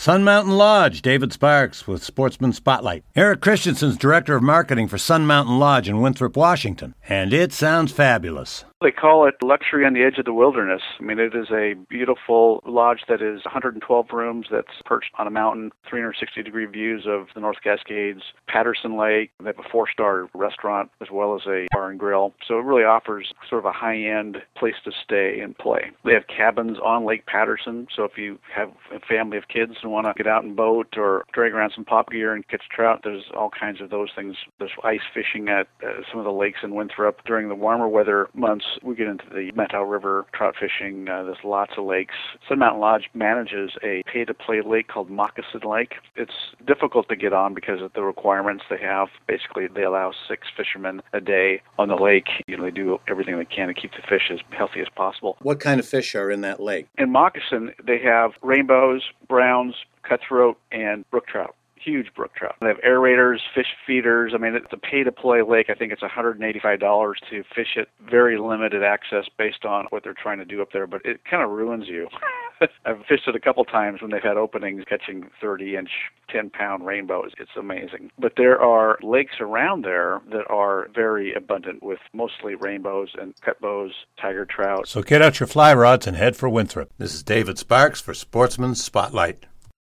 Sun Mountain Lodge, David Sparks with Sportsman Spotlight. Eric Christensen's Director of Marketing for Sun Mountain Lodge in Winthrop, Washington. And it sounds fabulous. They call it luxury on the edge of the wilderness. I mean, it is a beautiful lodge that is 112 rooms that's perched on a mountain, 360-degree views of the North Cascades, Patterson Lake. They have a 4-star restaurant as well as a bar and grill. So it really offers sort of a high-end place to stay and play. They have cabins on Lake Patterson, so if you have a family of kids and want to get out and boat or drag around some pop gear and catch trout, there's all kinds of those things. There's ice fishing at some of the lakes in Winthrop. During the warmer weather months, we get into the Methow River trout fishing. There's lots of lakes. Sun Mountain Lodge manages a pay-to-play lake called Moccasin Lake. It's difficult to get on because of the requirements they have. Basically, they allow 6 fishermen a day on the lake. They do everything they can to keep the fish as healthy as possible. What kind of fish are in that lake? In Moccasin, they have rainbows, browns, cutthroat, and brook trout. Huge brook trout. They have aerators, fish feeders. I mean, it's a pay-to-play lake. I think it's $185 to fish it. Very limited access based on what they're trying to do up there, but it kind of ruins you. I've fished it a couple times when they've had openings catching 30-inch, 10-pound rainbows. It's amazing. But there are lakes around there that are very abundant with mostly rainbows and cutbows, tiger trout. So get out your fly rods and head for Winthrop. This is David Sparks for Sportsman Spotlight.